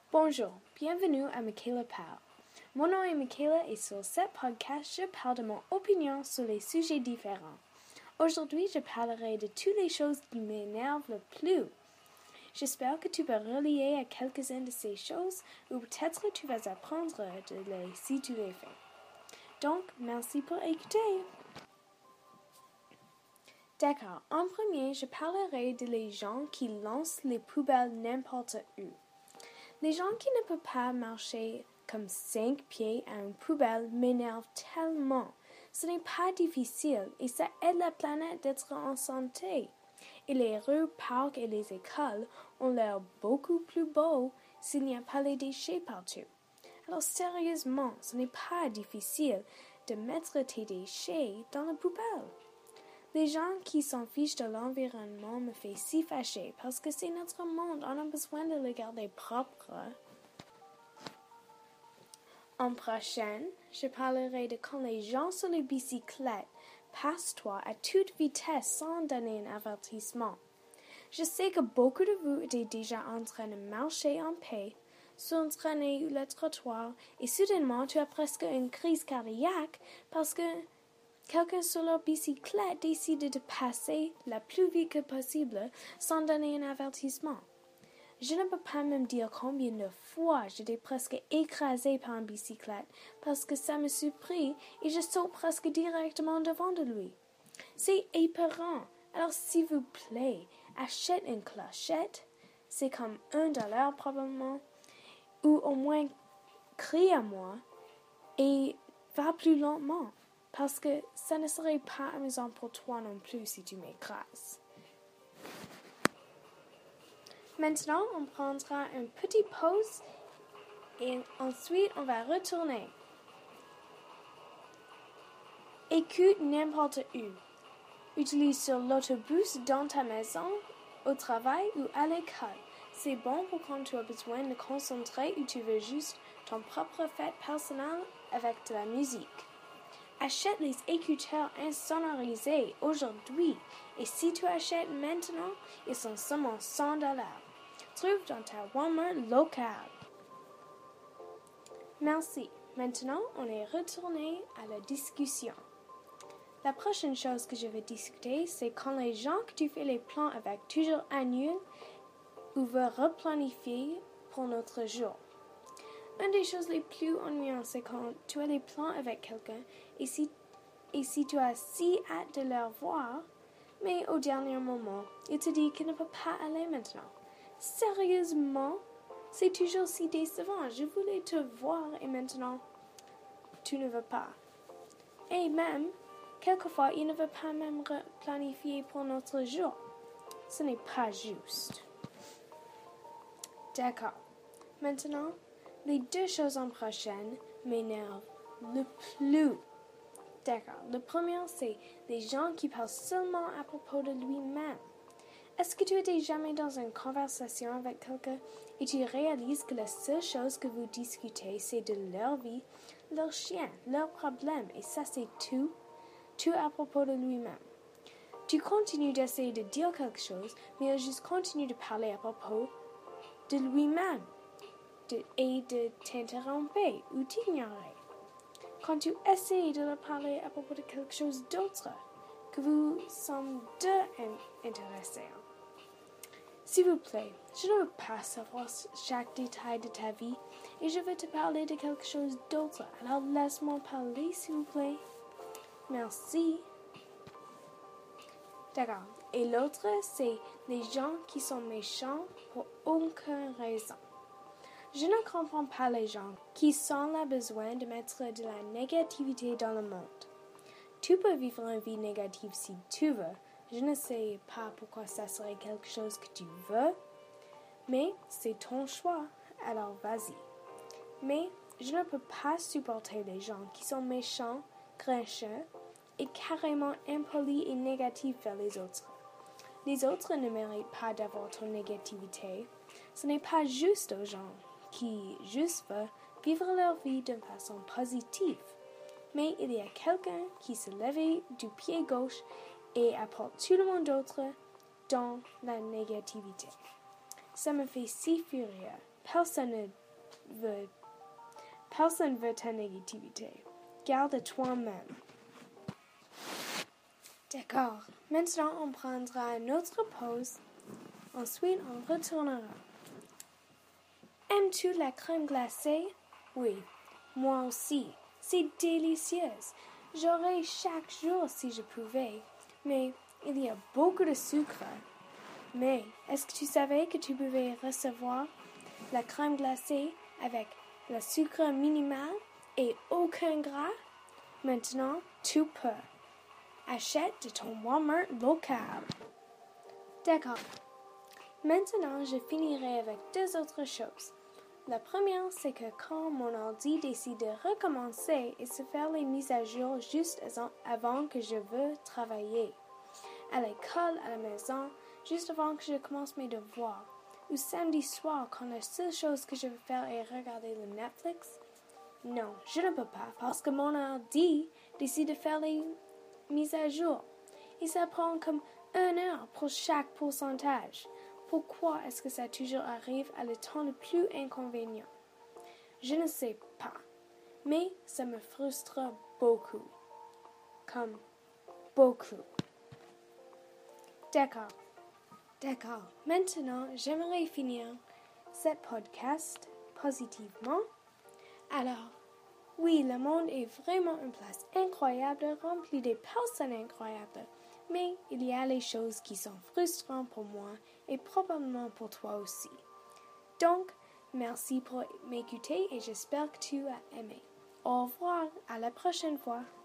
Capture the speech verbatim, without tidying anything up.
Bonjour, bienvenue à Michaela Parle. Mon nom est Michaela et sur ce podcast, je parle de mon opinion sur les sujets différents. Aujourd'hui, je parlerai de toutes les choses qui m'énervent le plus. J'espère que tu vas relier à quelques-unes de ces choses ou peut-être tu vas apprendre de les si tu les fais. Donc, merci pour écouter. D'accord, en premier, je parlerai de les gens qui lancent les poubelles n'importe où. Les gens qui ne peuvent pas marcher comme cinq pieds à une poubelle m'énervent tellement. Ce n'est pas difficile et ça aide la planète d'être en santé. Et les rues, parcs et les écoles ont l'air beaucoup plus beaux s'il n'y a pas les déchets partout. Alors sérieusement, ce n'est pas difficile de mettre tes déchets dans la poubelle. Les gens qui s'en fichent de l'environnement me font si fâcher parce que c'est notre monde, on a besoin de le garder propre. En prochaine, je parlerai de quand les gens sur les bicyclettes passent toi à toute vitesse sans donner un avertissement. Je sais que beaucoup de vous étaient déjà en train de marcher en paix, s'entraîner le trottoir et soudainement tu as presque une crise cardiaque parce que quelqu'un sur leur bicyclette décide de passer la plus vite que possible sans donner un avertissement. Je ne peux pas même dire combien de fois j'étais presque écrasée par une bicyclette parce que ça me surprit et je saute presque directement devant de lui. C'est épeurant. Alors s'il vous plaît, achète une clochette, c'est comme un dollar probablement, ou au moins crie à moi et va plus lentement. Parce que ça ne serait pas amusant pour toi non plus si tu m'écrases. Maintenant, on prendra une petite pause et ensuite on va retourner. Écoute n'importe où. Utilise sur l'autobus, dans ta maison, au travail ou à l'école. C'est bon pour quand tu as besoin de concentrer ou tu veux juste ton propre fête personnelle avec de la musique. Achète les écouteurs insonorisés aujourd'hui et si tu achètes maintenant, ils sont seulement cent dollars. Trouve dans ta Walmart locale. Merci. Maintenant, on est retourné à la discussion. La prochaine chose que je vais discuter, c'est quand les gens que tu fais les plans avec toujours annulent ou veulent replanifier pour notre jour. Une des choses les plus ennuyantes, c'est quand tu as des plans avec quelqu'un et si, et si tu as si hâte de le voir, mais au dernier moment, il te dit qu'il ne peut pas aller maintenant. Sérieusement, c'est toujours si décevant. Je voulais te voir et maintenant, tu ne veux pas. Et même, quelquefois, il ne veut pas même planifier pour notre jour. Ce n'est pas juste. D'accord. Maintenant, les deux choses en prochaine m'énervent le plus. D'accord. Le premier, c'est les gens qui parlent seulement à propos de lui-même. Est-ce que tu étais jamais dans une conversation avec quelqu'un et tu réalises que la seule chose que vous discutez, c'est de leur vie, leur chien, leurs problèmes, et ça c'est tout, tout à propos de lui-même. Tu continues d'essayer de dire quelque chose, mais il juste continue de parler à propos de lui-même. De, et de t'interrompre ou t'ignorer. Quand tu essaies de leur parler à propos de quelque chose d'autre, que vous semblez deux intéressés. S'il vous plaît, je ne veux pas savoir chaque détail de ta vie et je veux te parler de quelque chose d'autre. Alors laisse-moi parler, s'il vous plaît. Merci. D'accord. Et l'autre, c'est les gens qui sont méchants pour aucune raison. Je ne comprends pas les gens qui sont là besoin de mettre de la négativité dans le monde. Tu peux vivre une vie négative si tu veux. Je ne sais pas pourquoi ça serait quelque chose que tu veux, mais c'est ton choix, alors vas-y. Mais je ne peux pas supporter les gens qui sont méchants, grincheux et carrément impolis et négatifs vers les autres. Les autres ne méritent pas d'avoir ton négativité. Ce n'est pas juste aux gens qui juste veulent vivre leur vie d'une façon positive. Mais il y a quelqu'un qui se lève du pied gauche et apporte tout le monde d'autre dans la négativité. Ça me fait si furieux. Personne ne veut, personne veut ta négativité. Garde toi-même. D'accord. Maintenant, on prendra une autre pause. Ensuite, on retournera. Aimes-tu la crème glacée? Oui, moi aussi. C'est délicieuse. J'aurais chaque jour si je pouvais. Mais il y a beaucoup de sucre. Mais est-ce que tu savais que tu pouvais recevoir la crème glacée avec le sucre minimal et aucun gras? Maintenant, tu peux. Achète de ton Walmart local. D'accord. Maintenant, je finirai avec deux autres choses. La première, c'est que quand mon ordi décide de recommencer et se faire les mises à jour juste avant que je veux travailler, à l'école, à la maison, juste avant que je commence mes devoirs, ou samedi soir quand la seule chose que je veux faire est regarder le Netflix, non, je ne peux pas parce que mon ordi décide de faire les mises à jour. Et ça prend comme une heure pour chaque pourcentage. Pourquoi est-ce que ça toujours arrive à le temps le plus inconvénient? Je ne sais pas, mais ça me frustre beaucoup. Comme beaucoup. D'accord. D'accord. Maintenant, j'aimerais finir ce podcast positivement. Alors, oui, le monde est vraiment une place incroyable, remplie de personnes incroyables. Mais il y a les choses qui sont frustrantes pour moi et probablement pour toi aussi. Donc, merci pour m'écouter et j'espère que tu as aimé. Au revoir, à la prochaine fois.